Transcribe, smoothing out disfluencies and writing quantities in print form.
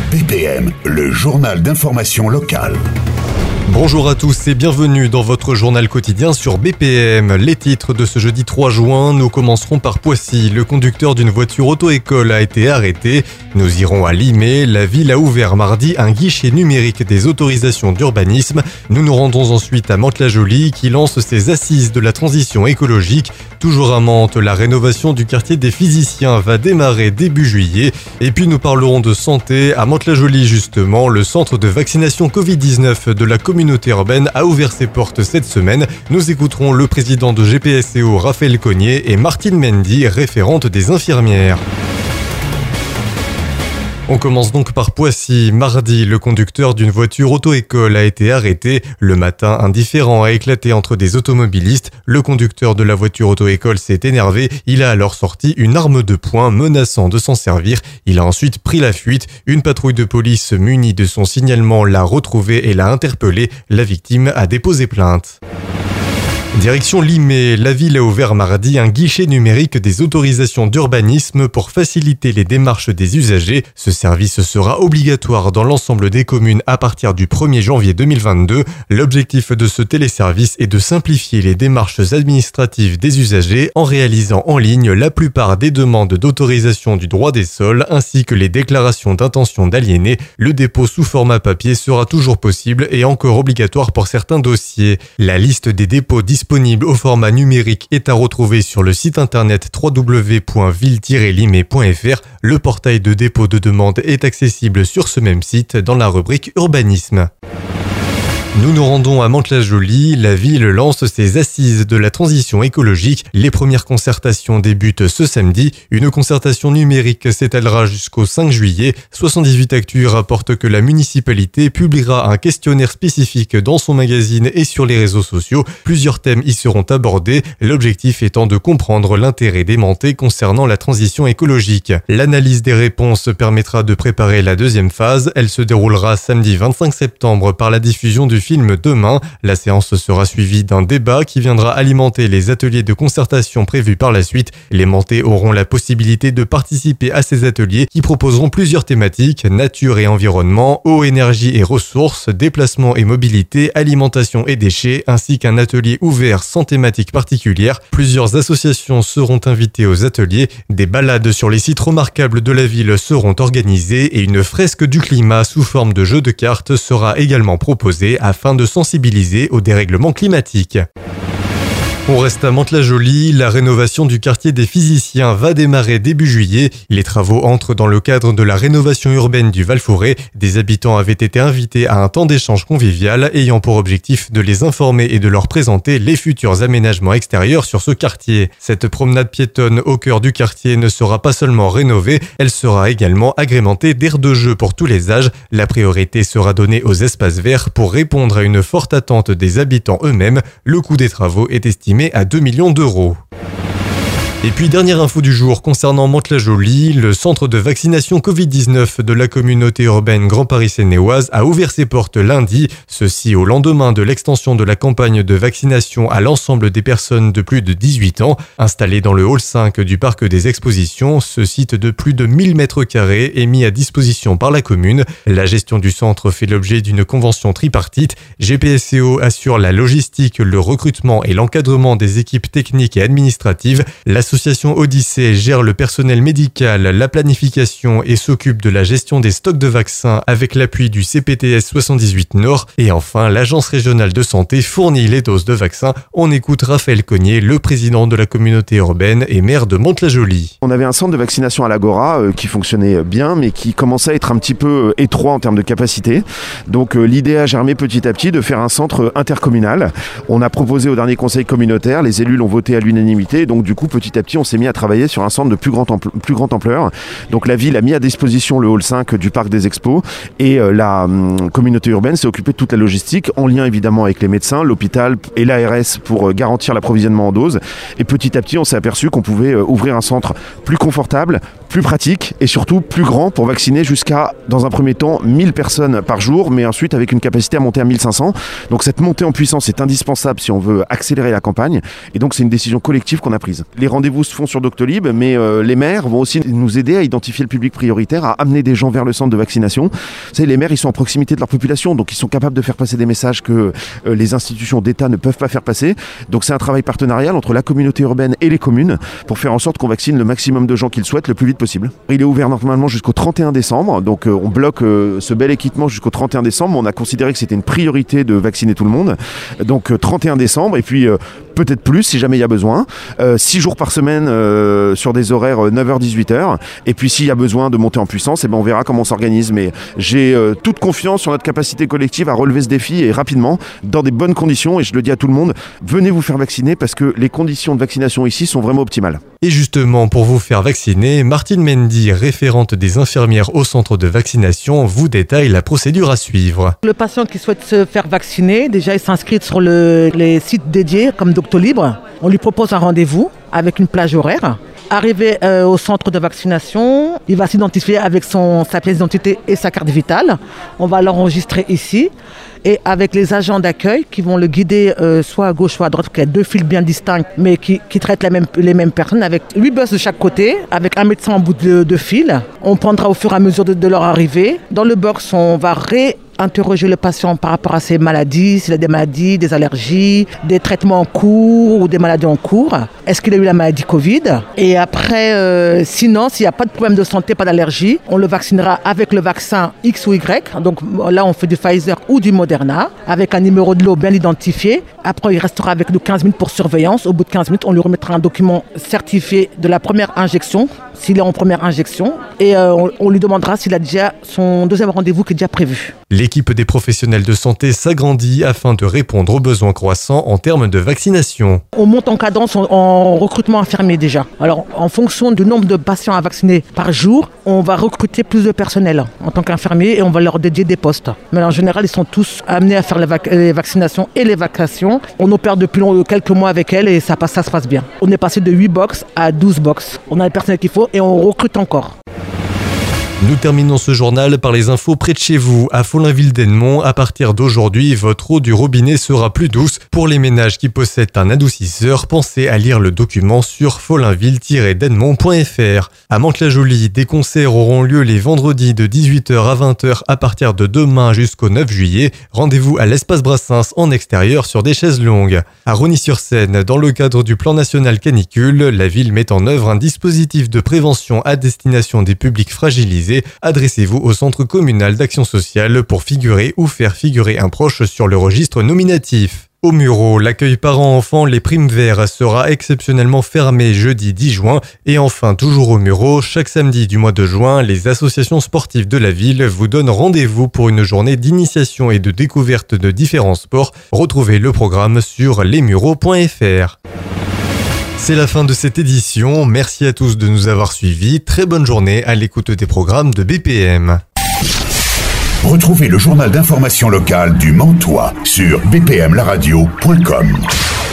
BPM, le journal d'information locale. Bonjour à tous et bienvenue dans votre journal quotidien sur BPM. Les titres de ce jeudi 3 juin, nous commencerons par Poissy. Le conducteur d'une voiture auto-école a été arrêté. Nous irons à Limay. La ville a ouvert mardi un guichet numérique des autorisations d'urbanisme. Nous nous rendons ensuite à Mantes-la-Jolie qui lance ses assises de la transition écologique. Toujours à Mantes, la rénovation du quartier des physiciens va démarrer début juillet. Et puis nous parlerons de santé. À Mantes-la-Jolie justement, le centre de vaccination Covid-19 de la communauté urbaine a ouvert ses portes cette semaine. Nous écouterons le président de GPSEO, Raphaël Cognier, et Martine Mendy, référente des infirmières. On commence donc par Poissy. Mardi, le conducteur d'une voiture auto-école a été arrêté. Le matin, un différend a éclaté entre des automobilistes. Le conducteur de la voiture auto-école s'est énervé. Il a alors sorti une arme de poing menaçant de s'en servir. Il a ensuite pris la fuite. Une patrouille de police munie de son signalement l'a retrouvé et l'a interpellé. La victime a déposé plainte. Direction Limay, la ville a ouvert mardi un guichet numérique des autorisations d'urbanisme pour faciliter les démarches des usagers. Ce service sera obligatoire dans l'ensemble des communes à partir du 1er janvier 2022. L'objectif de ce téléservice est de simplifier les démarches administratives des usagers en réalisant en ligne la plupart des demandes d'autorisation du droit des sols ainsi que les déclarations d'intention d'aliéner. Le dépôt sous format papier sera toujours possible et encore obligatoire pour certains dossiers. La liste des dépôts disponible au format numérique est à retrouver sur le site internet www.ville-limay.fr. Le portail de dépôt de demande est accessible sur ce même site dans la rubrique urbanisme. Nous nous rendons à Mantes-la-Jolie. La ville lance ses assises de la transition écologique. Les premières concertations débutent ce samedi. Une concertation numérique s'étalera jusqu'au 5 juillet. 78 Actu rapporte que la municipalité publiera un questionnaire spécifique dans son magazine et sur les réseaux sociaux. Plusieurs thèmes y seront abordés, l'objectif étant de comprendre l'intérêt démenté concernant la transition écologique. L'analyse des réponses permettra de préparer la deuxième phase. Elle se déroulera samedi 25 septembre par la diffusion du film Demain. La séance sera suivie d'un débat qui viendra alimenter les ateliers de concertation prévus par la suite. Les Mantais auront la possibilité de participer à ces ateliers qui proposeront plusieurs thématiques: nature et environnement, eau, énergie et ressources, déplacement et mobilité, alimentation et déchets, ainsi qu'un atelier ouvert sans thématique particulière. Plusieurs associations seront invitées aux ateliers. Des balades sur les sites remarquables de la ville seront organisées et une fresque du climat sous forme de jeu de cartes sera également proposée afin de sensibiliser au dérèglement climatique. On reste à Mantes-la-Jolie, la rénovation du quartier des physiciens va démarrer début juillet. Les travaux entrent dans le cadre de la rénovation urbaine du Val-Forêt. Des habitants avaient été invités à un temps d'échange convivial ayant pour objectif de les informer et de leur présenter les futurs aménagements extérieurs sur ce quartier. Cette promenade piétonne au cœur du quartier ne sera pas seulement rénovée, elle sera également agrémentée d'aires de jeu pour tous les âges. La priorité sera donnée aux espaces verts pour répondre à une forte attente des habitants eux-mêmes. Le coût des travaux est estimé à 2 millions d'euros. Et puis dernière info du jour concernant Mantes-la-Jolie, le centre de vaccination Covid-19 de la communauté urbaine Grand Paris Seine-et-Oise a ouvert ses portes lundi, ceci au lendemain de l'extension de la campagne de vaccination à l'ensemble des personnes de plus de 18 ans. Installé dans le hall 5 du parc des expositions, ce site de plus de 1000 m² est mis à disposition par la commune. La gestion du centre fait l'objet d'une convention tripartite. GPSEO assure la logistique, le recrutement et l'encadrement des équipes techniques et administratives. L'association Odyssée gère le personnel médical, la planification et s'occupe de la gestion des stocks de vaccins avec l'appui du CPTS 78 Nord. Et enfin, l'agence régionale de santé fournit les doses de vaccins. On écoute Raphaël Cognier, le président de la communauté urbaine et maire de Mantes-la-Jolie. On avait un centre de vaccination à l'Agora qui fonctionnait bien mais qui commençait à être un petit peu étroit en termes de capacité. Donc l'idée a germé petit à petit de faire un centre intercommunal. On a proposé au dernier conseil communautaire, les élus l'ont voté à l'unanimité, donc du coup petit à petit on s'est mis à travailler sur un centre de plus grande ampleur. Donc la ville a mis à disposition le hall 5 du parc des expos et la communauté urbaine s'est occupée de toute la logistique en lien évidemment avec les médecins, l'hôpital et l'ARS pour garantir l'approvisionnement en doses. Et petit à petit on s'est aperçu qu'on pouvait ouvrir un centre plus confortable, plus pratique et surtout plus grand pour vacciner jusqu'à, dans un premier temps, 1000 personnes par jour, mais ensuite avec une capacité à monter à 1500. Donc cette montée en puissance est indispensable si on veut accélérer la campagne, et donc c'est une décision collective qu'on a prise. Les rendez-vous se font sur Doctolib, mais les maires vont aussi nous aider à identifier le public prioritaire, à amener des gens vers le centre de vaccination. Vous savez, les maires, ils sont en proximité de leur population, donc ils sont capables de faire passer des messages que les institutions d'État ne peuvent pas faire passer. Donc c'est un travail partenarial entre la communauté urbaine et les communes pour faire en sorte qu'on vaccine le maximum de gens qu'ils souhaitent le plus vite possible. Il est ouvert normalement jusqu'au 31 décembre, donc on bloque ce bel équipement jusqu'au 31 décembre. On a considéré que c'était une priorité de vacciner tout le monde. Donc 31 décembre, et puis peut-être plus si jamais il y a besoin. 6 jours par semaine sur des horaires 9h-18h. Et puis s'il y a besoin de monter en puissance, on verra comment on s'organise. Mais j'ai toute confiance sur notre capacité collective à relever ce défi et rapidement, dans des bonnes conditions. Et je le dis à tout le monde, venez vous faire vacciner parce que les conditions de vaccination ici sont vraiment optimales. Et justement, pour vous faire vacciner, Martine Mendy, référente des infirmières au centre de vaccination, vous détaille la procédure à suivre. Le patient qui souhaite se faire vacciner, déjà il s'inscrit sur les sites dédiés comme Doctolib. On lui propose un rendez-vous avec une plage horaire. Arrivé au centre de vaccination, il va s'identifier avec sa pièce d'identité et sa carte vitale. On va l'enregistrer ici. Et avec les agents d'accueil qui vont le guider soit à gauche, soit à droite, parce qu'il y a 2 files bien distincts, mais qui traitent les mêmes personnes, avec 8 bus de chaque côté, avec un médecin en bout de file. On prendra au fur et à mesure de leur arrivée. Dans le box, on va interroger le patient par rapport à ses maladies, s'il a des maladies, des allergies, des traitements en cours ou des maladies en cours. Est-ce qu'il a eu la maladie Covid? Et après, sinon, s'il n'y a pas de problème de santé, pas d'allergie, on le vaccinera avec le vaccin X ou Y. Donc là, on fait du Pfizer ou du Moderna, avec un numéro de lot bien identifié. Après, il restera avec nous 15 minutes pour surveillance. Au bout de 15 minutes, on lui remettra un document certifié de la première injection, s'il est en première injection. Et on lui demandera s'il a déjà son deuxième rendez-vous qui est déjà prévu. L'équipe des professionnels de santé s'agrandit afin de répondre aux besoins croissants en termes de vaccination. On monte en cadence en recrutement infirmier déjà. Alors, en fonction du nombre de patients à vacciner par jour, on va recruter plus de personnel en tant qu'infirmier et on va leur dédier des postes. Mais en général, ils sont tous amenés à faire les vaccinations et les vacations. On opère depuis quelques mois avec elles et ça se passe bien. On est passé de 8 box à 12 box. On a le personnel qu'il faut et on recrute encore. Nous terminons ce journal par les infos près de chez vous. À Follainville-d'Ennemont, à partir d'aujourd'hui, votre eau du robinet sera plus douce. Pour les ménages qui possèdent un adoucisseur, pensez à lire le document sur follainville-dennemont.fr. À Mantes-la-Jolie, des concerts auront lieu les vendredis de 18h à 20h à partir de demain jusqu'au 9 juillet. Rendez-vous à l'espace Brassens en extérieur sur des chaises longues. À Rosny-sur-Seine, dans le cadre du plan national canicule, la ville met en œuvre un dispositif de prévention à destination des publics fragilisés. Adressez-vous au centre communal d'action sociale pour figurer ou faire figurer un proche sur le registre nominatif. Au Mureau, l'accueil parents-enfants Les Primes Verts sera exceptionnellement fermé jeudi 10 juin. Et enfin, toujours au Mureau, chaque samedi du mois de juin, les associations sportives de la ville vous donnent rendez-vous pour une journée d'initiation et de découverte de différents sports. Retrouvez le programme sur lesmureaux.fr. C'est la fin de cette édition. Merci à tous de nous avoir suivis. Très bonne journée à l'écoute des programmes de BPM. Retrouvez le journal d'information locale du Mantois sur bpmlaradio.com.